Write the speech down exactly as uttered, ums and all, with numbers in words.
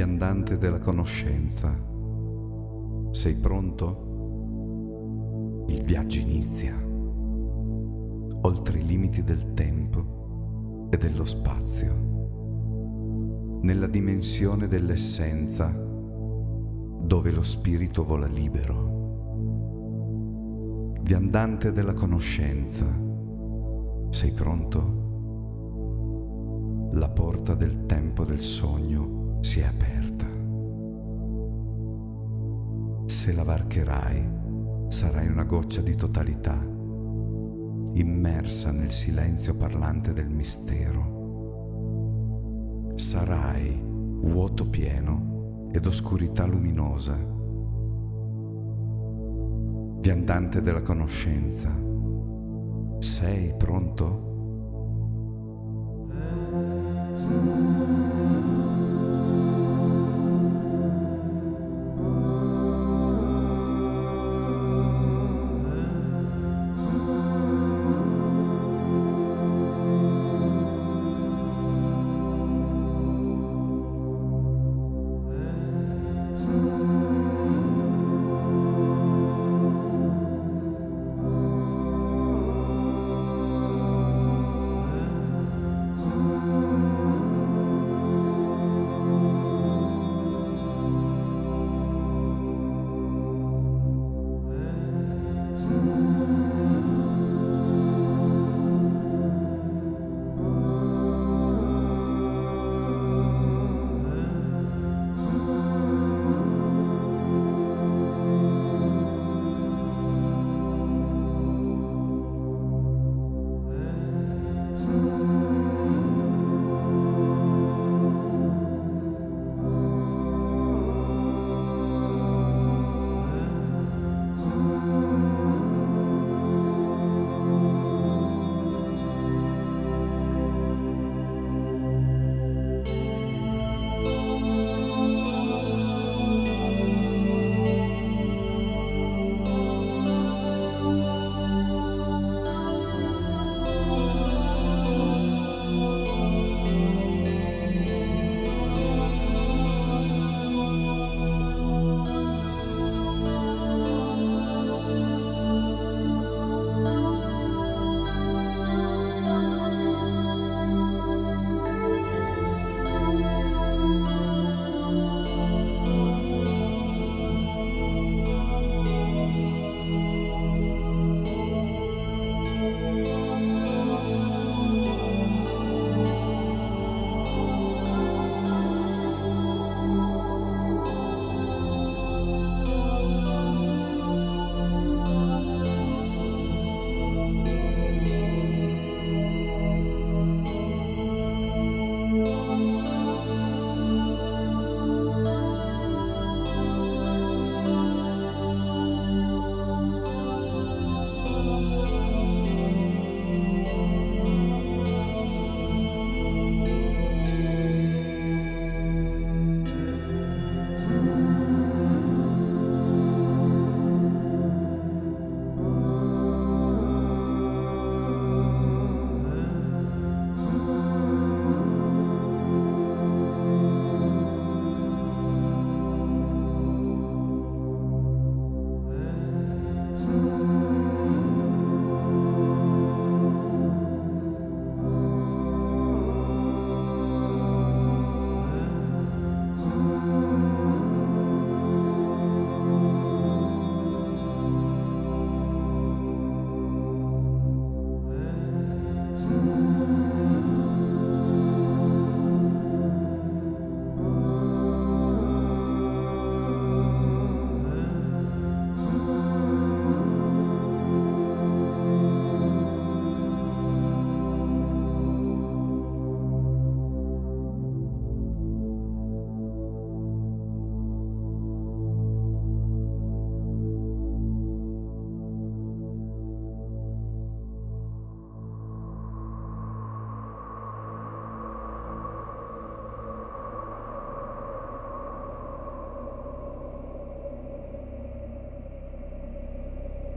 Viandante della conoscenza, sei pronto? Il viaggio inizia, oltre i limiti del tempo e dello spazio, nella dimensione dell'essenza, dove lo spirito vola libero. Viandante della conoscenza, sei pronto? La porta del tempo del sogno si è aperta. Se la varcherai, sarai una goccia di totalità, immersa nel silenzio parlante del mistero. Sarai vuoto pieno ed oscurità luminosa. Viandante della conoscenza, sei pronto?